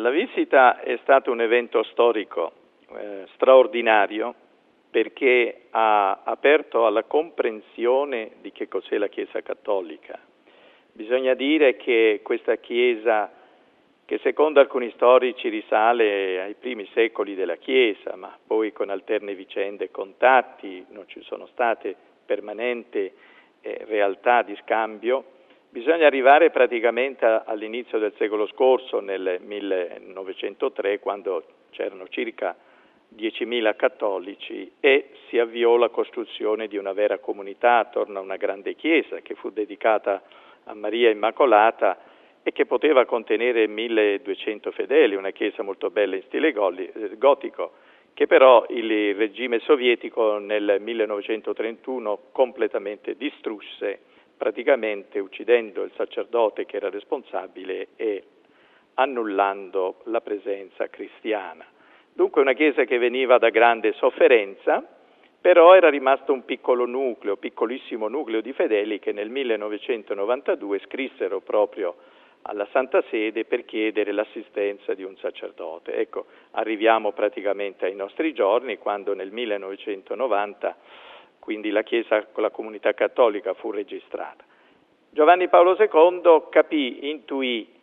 la visita è stato un evento storico straordinario, perché ha aperto alla comprensione di che cos'è la Chiesa cattolica. Bisogna dire che questa Chiesa, che secondo alcuni storici risale ai primi secoli della Chiesa, ma poi con alterne vicende e contatti non ci sono state permanenti realtà di scambio, bisogna arrivare praticamente all'inizio del secolo scorso, nel 1903, quando c'erano circa 10.000 cattolici e si avviò la costruzione di una vera comunità attorno a una grande chiesa che fu dedicata a Maria Immacolata e che poteva contenere 1.200 fedeli, una chiesa molto bella in stile gotico, che però il regime sovietico nel 1931 completamente distrusse, praticamente uccidendo il sacerdote che era responsabile e annullando la presenza cristiana. Dunque una chiesa che veniva da grande sofferenza, però era rimasto un piccolo nucleo, piccolissimo nucleo di fedeli che nel 1992 scrissero proprio alla Santa Sede per chiedere l'assistenza di un sacerdote. Ecco, arriviamo praticamente ai nostri giorni, quando nel 1990 quindi la Chiesa con la comunità cattolica fu registrata. Giovanni Paolo II intuì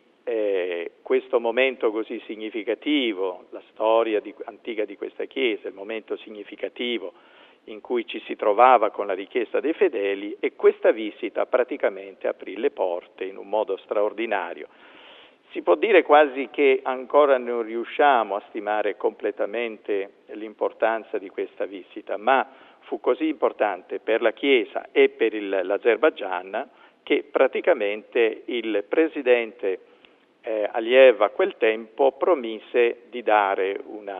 questo momento così significativo, la storia antica di questa Chiesa, il momento significativo in cui ci si trovava con la richiesta dei fedeli, e questa visita praticamente aprì le porte in un modo straordinario. Si può dire quasi che ancora non riusciamo a stimare completamente l'importanza di questa visita, ma fu così importante per la Chiesa e per l'Azerbaigian che praticamente il presidente Aliyev a quel tempo promise di dare un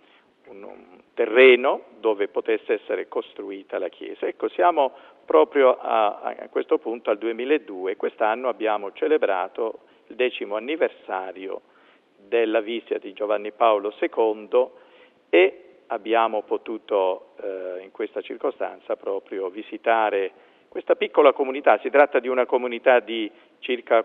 terreno dove potesse essere costruita la Chiesa. Ecco, siamo proprio a questo punto al 2002, quest'anno abbiamo celebrato il 10° anniversario della visita di Giovanni Paolo II e abbiamo potuto in questa circostanza proprio visitare questa piccola comunità. Si tratta di una comunità di circa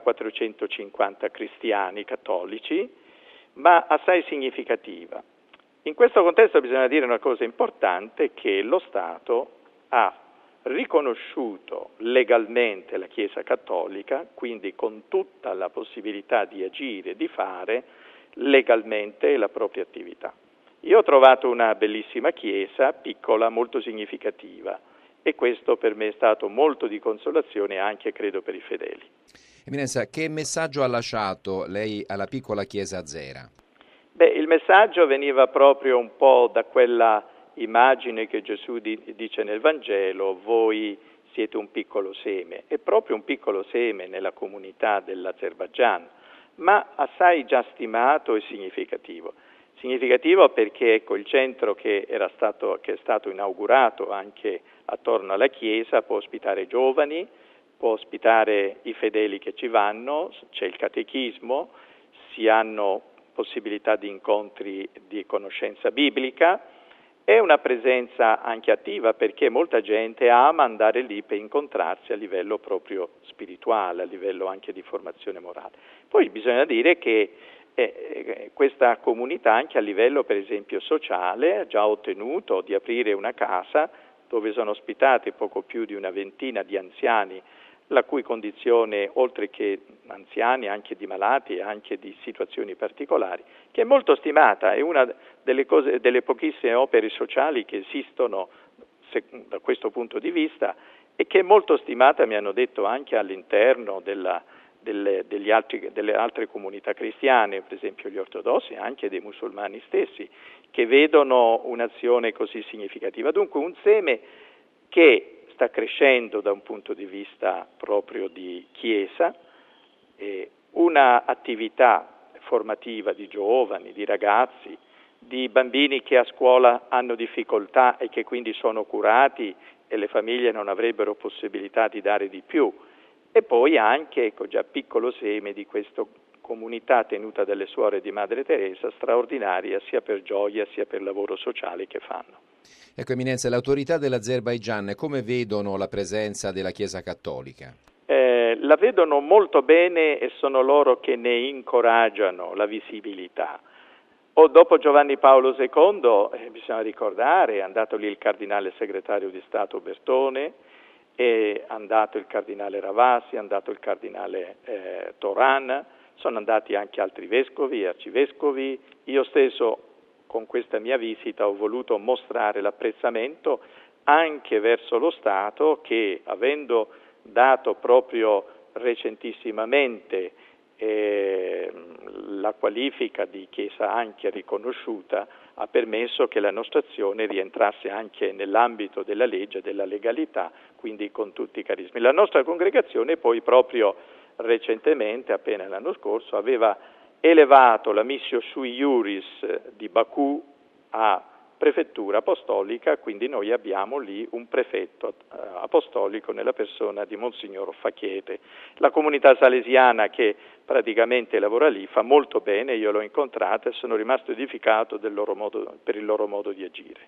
450 cristiani cattolici, ma assai significativa. In questo contesto bisogna dire una cosa importante, che lo Stato ha riconosciuto legalmente la Chiesa cattolica, quindi con tutta la possibilità di agire, di fare legalmente la propria attività. Io ho trovato una bellissima chiesa, piccola, molto significativa, e questo per me è stato molto di consolazione anche, credo, per i fedeli. Eminenza, che messaggio ha lasciato lei alla piccola chiesa azera? Il messaggio veniva proprio un po' da quella immagine che Gesù dice nel Vangelo: voi siete un piccolo seme. È proprio un piccolo seme nella comunità dell'Azerbaigian, ma assai già stimato e significativo. Significativo perché ecco, il centro che è stato inaugurato anche attorno alla chiesa può ospitare giovani, può ospitare i fedeli che ci vanno, c'è il catechismo, si hanno possibilità di incontri di conoscenza biblica, è una presenza anche attiva perché molta gente ama andare lì per incontrarsi a livello proprio spirituale, a livello anche di formazione morale. Poi bisogna dire che questa comunità anche a livello per esempio sociale ha già ottenuto di aprire una casa dove sono ospitati poco più di una ventina di anziani, la cui condizione, oltre che anziani, anche di malati e anche di situazioni particolari, che è molto stimata, è una delle pochissime opere sociali che esistono da questo punto di vista e che è molto stimata, mi hanno detto, anche all'interno delle altre comunità cristiane, per esempio gli ortodossi e anche dei musulmani stessi, che vedono un'azione così significativa. Dunque un seme che sta crescendo da un punto di vista proprio di chiesa, una attività formativa di giovani, di ragazzi, di bambini che a scuola hanno difficoltà e che quindi sono curati e le famiglie non avrebbero possibilità di dare di più. E poi anche, già piccolo seme di questa comunità tenuta dalle suore di Madre Teresa, straordinaria sia per gioia sia per lavoro sociale che fanno. Ecco, Eminenza, le autorità dell'Azerbaigian come vedono la presenza della Chiesa cattolica? la vedono molto bene e sono loro che ne incoraggiano la visibilità. O dopo Giovanni Paolo II, bisogna ricordare, è andato lì il cardinale segretario di Stato Bertone, è andato il cardinale Ravasi, è andato il cardinale Toran, sono andati anche altri vescovi e arcivescovi. Io stesso con questa mia visita ho voluto mostrare l'apprezzamento anche verso lo Stato che, avendo dato proprio recentissimamente la qualifica di Chiesa anche riconosciuta, ha permesso che la nostra azione rientrasse anche nell'ambito della legge e della legalità, quindi con tutti i carismi. La nostra congregazione poi proprio recentemente, appena l'anno scorso, aveva elevato la Missio Sui Iuris di Baku a prefettura apostolica, quindi noi abbiamo lì un prefetto apostolico nella persona di Monsignor Facchiete. La comunità salesiana che praticamente lavora lì fa molto bene, io l'ho incontrata e sono rimasto edificato per il loro modo di agire.